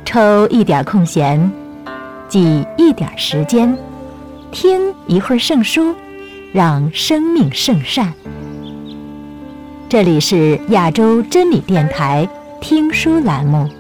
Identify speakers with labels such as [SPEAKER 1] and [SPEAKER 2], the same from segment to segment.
[SPEAKER 1] 抽一点空闲，挤一点时间，听一会儿圣书，让生命圣善。这里是亚洲真理电台听书栏目。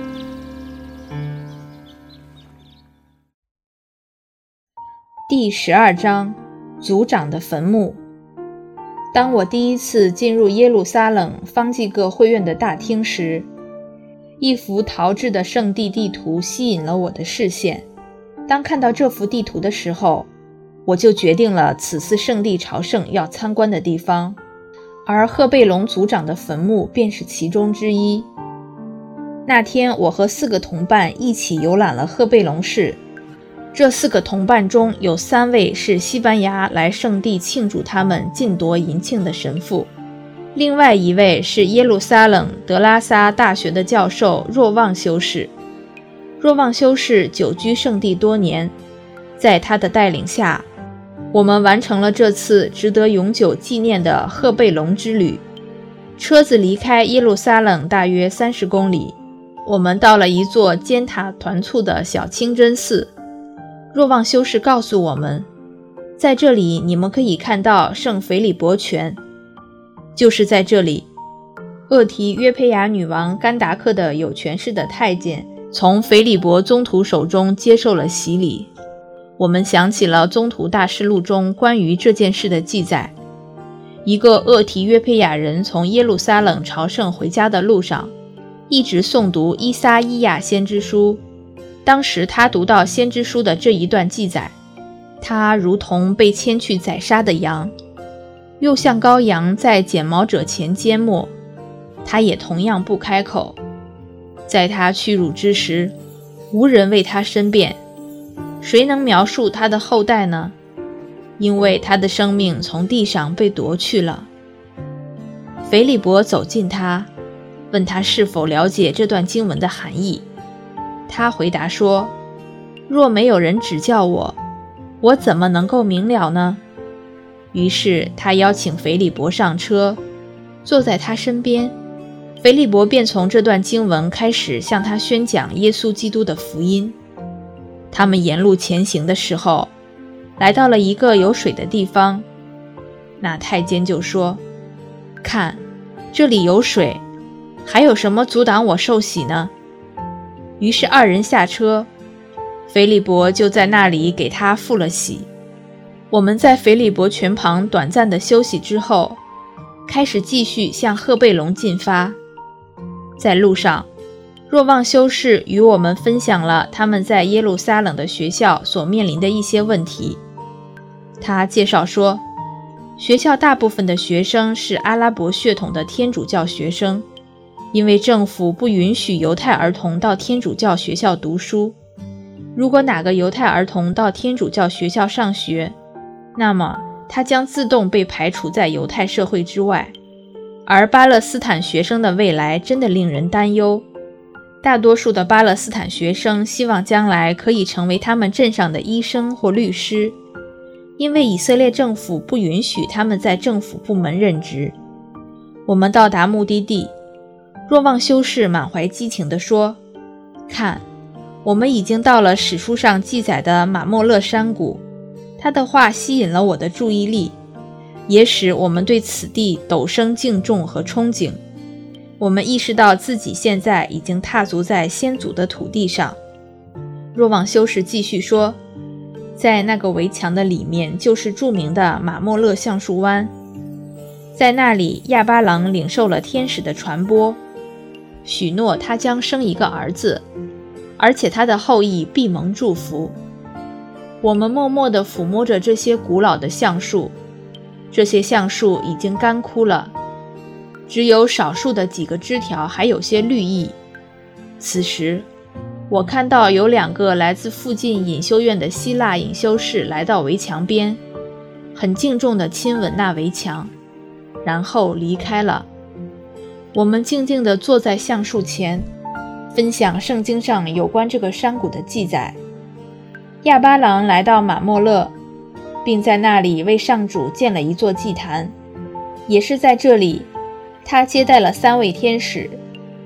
[SPEAKER 2] 第12章，族长的坟墓。当我第一次进入耶路撒冷方济各会院的大厅时，一幅陶制的圣地地图吸引了我的视线。当看到这幅地图的时候，我就决定了此次圣地朝圣要参观的地方，而赫贝龙族长的坟墓便是其中之一。那天我和4个同伴一起游览了赫贝龙市，这4个同伴中有3位是西班牙来圣地庆祝他们尽夺银庆的神父，另外1位是耶路撒冷德拉萨大学的教授若望修士。若望修士久居圣地多年，在他的带领下，我们完成了这次值得永久纪念的赫贝龙之旅。车子离开耶路撒冷大约30公里，我们到了一座尖塔团簇的小清真寺。若望修士告诉我们，在这里你们可以看到圣腓力伯泉。就是在这里，厄提约佩雅女王甘达克的有权势的太监从腓力伯宗徒手中接受了洗礼。我们想起了宗徒大事录中关于这件事的记载。一个厄提约佩雅人从耶路撒冷朝圣回家的路上，一直诵读伊撒伊亚先知书。当时他读到先知书的这一段记载，他如同被牵去宰杀的羊，又像羔羊在剪毛者前缄默，他也同样不开口。在他屈辱之时，无人为他申辩。谁能描述他的后代呢？因为他的生命从地上被夺去了。腓力伯走近他，问他是否了解这段经文的含义。他回答说，若没有人指教我，我怎么能够明了呢？于是他邀请腓力伯上车，坐在他身边。腓力伯便从这段经文开始向他宣讲耶稣基督的福音。他们沿路前行的时候，来到了一个有水的地方。那太监就说，看，这里有水，还有什么阻挡我受洗呢？于是2人下车，腓力伯就在那里给他付了洗。我们在腓力伯泉旁短暂的休息之后，开始继续向赫贝龙进发。在路上，若望修士与我们分享了他们在耶路撒冷的学校所面临的一些问题。他介绍说，学校大部分的学生是阿拉伯血统的天主教学生，因为政府不允许犹太儿童到天主教学校读书。如果哪个犹太儿童到天主教学校上学，那么他将自动被排除在犹太社会之外。而巴勒斯坦学生的未来真的令人担忧。大多数的巴勒斯坦学生希望将来可以成为他们镇上的医生或律师，因为以色列政府不允许他们在政府部门任职。我们到达目的地，若望修士满怀激情地说，看，我们已经到了史书上记载的马莫勒山谷。他的话吸引了我的注意力，也使我们对此地陡生敬重和憧憬。我们意识到自己现在已经踏足在先祖的土地上。若望修士继续说，在那个围墙的里面就是著名的马莫勒橡树湾，在那里亚巴郎领受了天使的传播，许诺他将生一个儿子，而且他的后裔必蒙祝福。我们默默地抚摸着这些古老的橡树，这些橡树已经干枯了，只有少数的几个枝条还有些绿意。此时，我看到有2个来自附近隐修院的希腊隐修士来到围墙边，很敬重地亲吻那围墙，然后离开了。我们静静地坐在橡树前，分享圣经上有关这个山谷的记载。亚巴郎来到马莫勒，并在那里为上主建了一座祭坛。也是在这里，他接待了3位天使，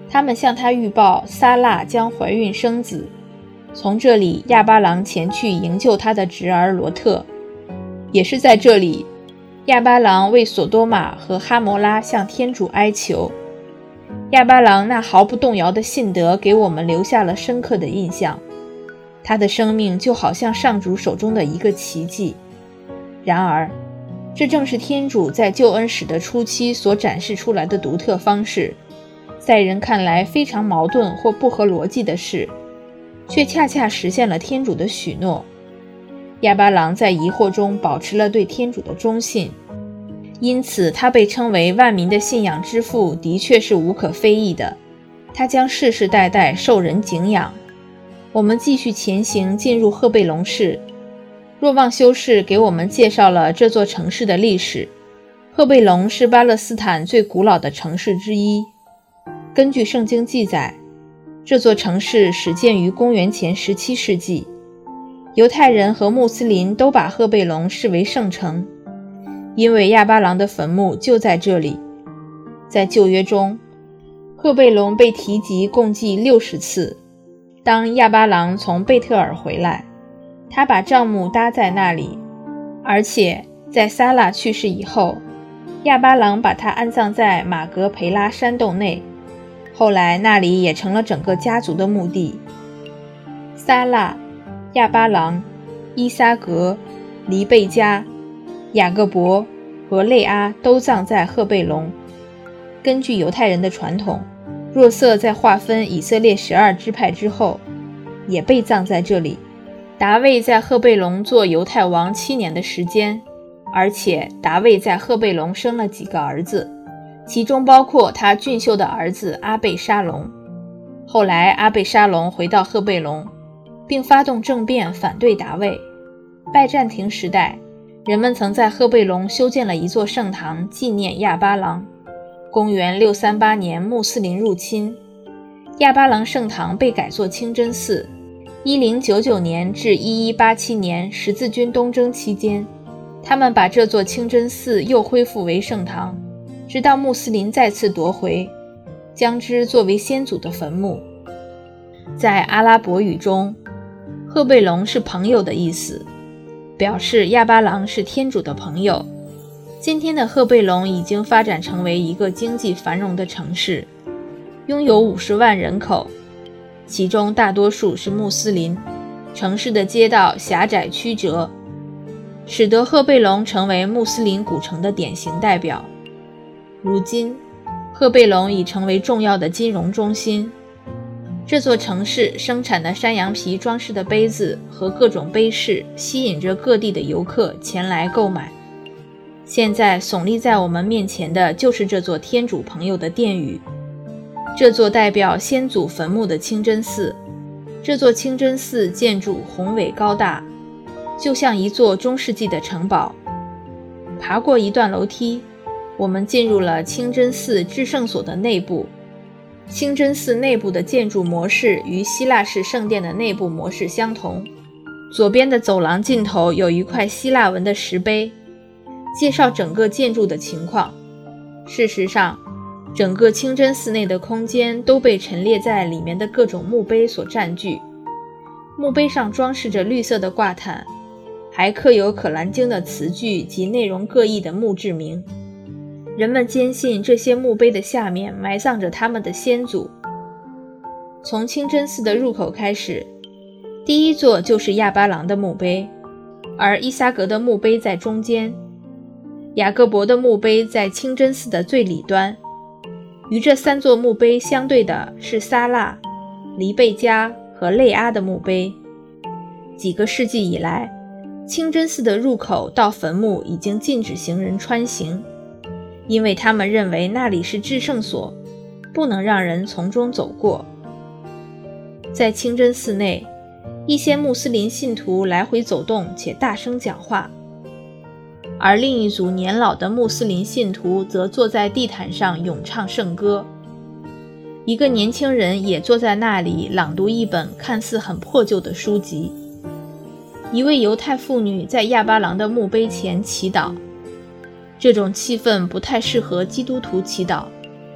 [SPEAKER 2] 他们向他预报撒辣将怀孕生子，从这里亚巴郎前去营救他的侄儿罗特。也是在这里，亚巴郎为索多玛和哈摩拉向天主哀求。亚巴郎那毫不动摇的信德给我们留下了深刻的印象，他的生命就好像上主手中的一个奇迹。然而，这正是天主在救恩史的初期所展示出来的独特方式，在人看来非常矛盾或不合逻辑的事，却恰恰实现了天主的许诺。亚巴郎在疑惑中保持了对天主的忠信，因此他被称为万民的信仰之父，的确是无可非议的。他将世世代代受人敬仰。我们继续前行，进入赫贝龙市。若望修士给我们介绍了这座城市的历史。赫贝龙是巴勒斯坦最古老的城市之一。根据圣经记载，这座城市始建于公元前17世纪。犹太人和穆斯林都把赫贝龙视为圣城，因为亚巴郎的坟墓就在这里。在旧约中，赫贝龙被提及共计60次。当亚巴郎从贝特尔回来，他把帐幕搭在那里，而且在撒拉去世以后，亚巴郎把他安葬在马格培拉山洞内。后来那里也成了整个家族的墓地。撒拉、亚巴郎、伊撒格、黎贝加、雅各伯和类阿都葬在赫贝龙。根据犹太人的传统，若瑟在划分以色列12支派之后，也被葬在这里。达卫在赫贝龙做犹太王7年的时间，而且达卫在赫贝龙生了几个儿子，其中包括他俊秀的儿子阿贝沙龙。后来阿贝沙龙回到赫贝龙，并发动政变反对达卫。拜占庭时代，人们曾在赫贝龙修建了一座圣堂纪念亚巴郎。公元638年穆斯林入侵，亚巴郎圣堂被改作清真寺。1099年至1187年十字军东征期间，他们把这座清真寺又恢复为圣堂，直到穆斯林再次夺回，将之作为先祖的坟墓。在阿拉伯语中，赫贝龙是朋友的意思，表示亚巴郎是天主的朋友。今天的赫贝龙已经发展成为一个经济繁荣的城市，拥有50万人口，其中大多数是穆斯林。城市的街道狭窄曲折，使得赫贝龙成为穆斯林古城的典型代表。如今，赫贝龙已成为重要的金融中心。这座城市生产的山羊皮装饰的杯子和各种杯饰吸引着各地的游客前来购买。现在耸立在我们面前的就是这座天主朋友的殿宇，这座代表先祖坟墓的清真寺。这座清真寺建筑宏伟高大，就像一座中世纪的城堡。爬过一段楼梯，我们进入了清真寺至圣所的内部。清真寺内部的建筑模式与希腊式圣殿的内部模式相同。左边的走廊尽头有一块希腊文的石碑，介绍整个建筑的情况。事实上，整个清真寺内的空间都被陈列在里面的各种墓碑所占据。墓碑上装饰着绿色的挂毯，还刻有可兰经的词句及内容各异的墓志铭。人们坚信这些墓碑的下面埋葬着他们的先祖。从清真寺的入口开始，第一座就是亚巴郎的墓碑，而伊撒格的墓碑在中间，雅各伯的墓碑在清真寺的最里端。与这3座墓碑相对的是撒拉、黎贝加和类阿的墓碑。几个世纪以来，清真寺的入口到坟墓已经禁止行人穿行，因为他们认为那里是至圣所，不能让人从中走过。在清真寺内，一些穆斯林信徒来回走动且大声讲话，而另一组年老的穆斯林信徒则坐在地毯上咏唱圣歌。一个年轻人也坐在那里朗读一本看似很破旧的书籍。一位犹太妇女在亚巴郎的墓碑前祈祷，这种气氛不太适合基督徒祈祷。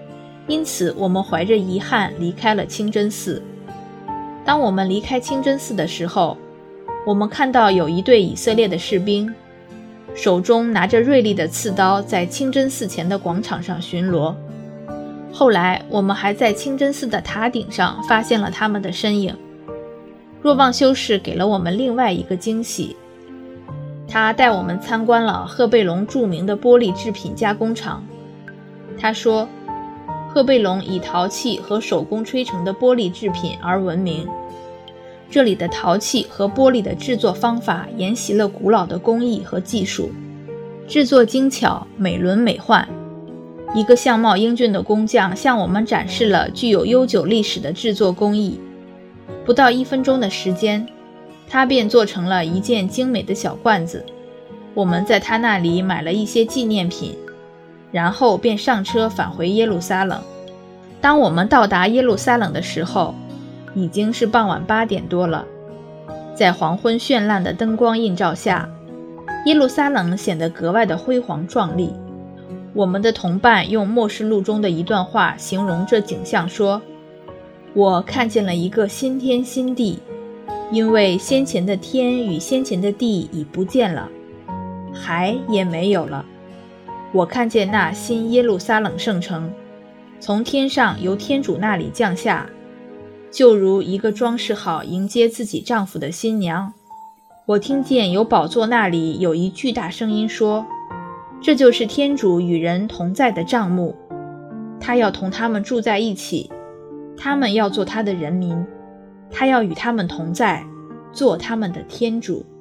[SPEAKER 2] 因此我们怀着遗憾离开了清真寺。当我们离开清真寺的时候，我们看到有一队以色列的士兵，手中拿着锐利的刺刀，在清真寺前的广场上巡逻。后来我们还在清真寺的塔顶上发现了他们的身影。若望修士给了我们另外一个惊喜，他带我们参观了赫贝龙著名的玻璃制品加工厂。他说，赫贝龙以陶器和手工吹成的玻璃制品而闻名，这里的陶器和玻璃的制作方法沿袭了古老的工艺和技术，制作精巧，美轮美奂。一个相貌英俊的工匠向我们展示了具有悠久历史的制作工艺，不到1分钟的时间，他便做成了一件精美的小罐子。我们在他那里买了一些纪念品，然后便上车返回耶路撒冷。当我们到达耶路撒冷的时候，已经是傍晚8点多了。在黄昏绚烂的灯光映照下，耶路撒冷显得格外的辉煌壮丽。我们的同伴用默示录中的一段话形容这景象说，我看见了一个新天新地，因为先前的天与先前的地已不见了，海也没有了。我看见那新耶路撒冷圣城，从天上由天主那里降下，就如一个装饰好迎接自己丈夫的新娘。我听见有宝座那里有一巨大声音说，这就是天主与人同在的帐幕，他要同他们住在一起，他们要做他的人民，他要与他们同在，做他们的天主。